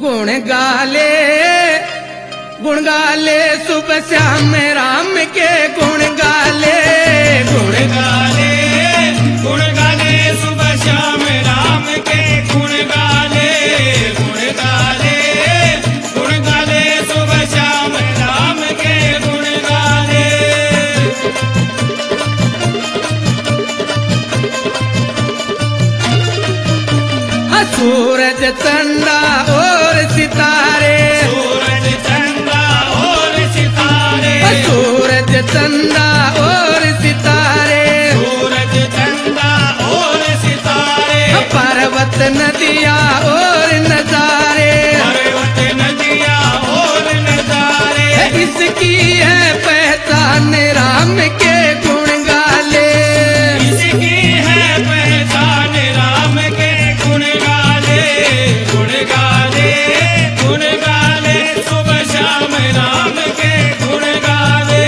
गुण गाले सुबह श्याम राम के गुण गाले सुबह श्याम राम के गुण गाले सुबह श्याम राम के गुण गाले। सूरज चंदा और सितारे सूरज चंदा और सितारे सूरज चंदा और सितारे सूरज चंदा और सितारे पर्वत नदिया और नजारे पर्वत नदिया और नजारे इसकी है पहचान राम के गुण गाले इसकी है पहचान राम के गुण गाले सुबह श्याम राम के गुण गाले।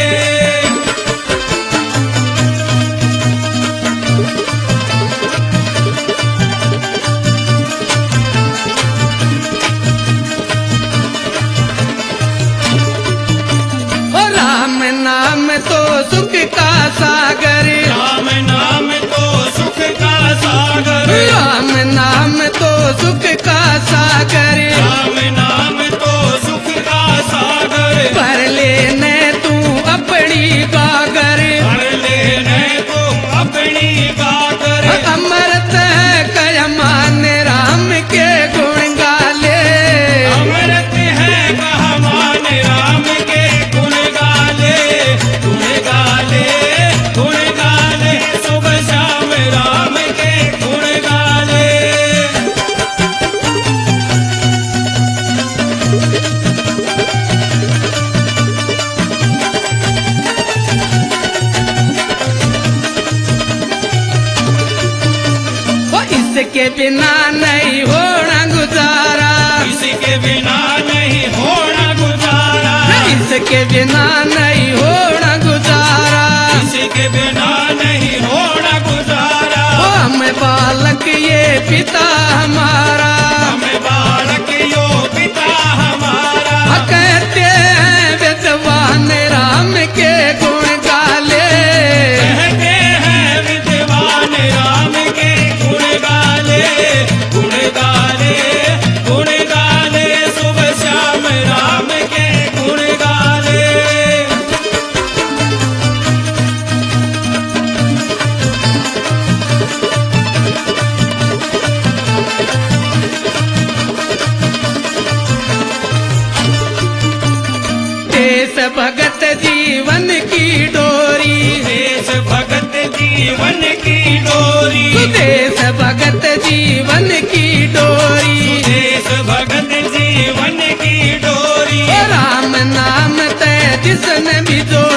राम नाम तो सुख का सागर राम नाम तो सुख का सागर राम नाम तो सुख का सागर राम नाम तो सुख का सागर भर लेने तू अपनी गागर भर लेने तू अपनी गागर अमृत है कयमान राम के गुण गाले अमृत है कहमान राम के गुण गाले सुबह श्याम राम के गुण गाले। इसके बिना नहीं होना गुजारा इसके बिना नहीं होना गुजारा इसके बिना नहीं होना गुजारा इसके बिना नहीं होना गुजारा हम बालक ये पिता हमारा हम बालक यो पिता हमारा कहते हैं विद्वान राम के गुण गाले कहते हैं विद्वान राम के गुण गाले सुबह श्याम राम के गुण गाले। देश भगत जीवन की डोरी देश भगत जीवन की डोरी देश भगत जीवन की डोरी देश भगत जीवन की डोरी राम नाम तय जिसने भी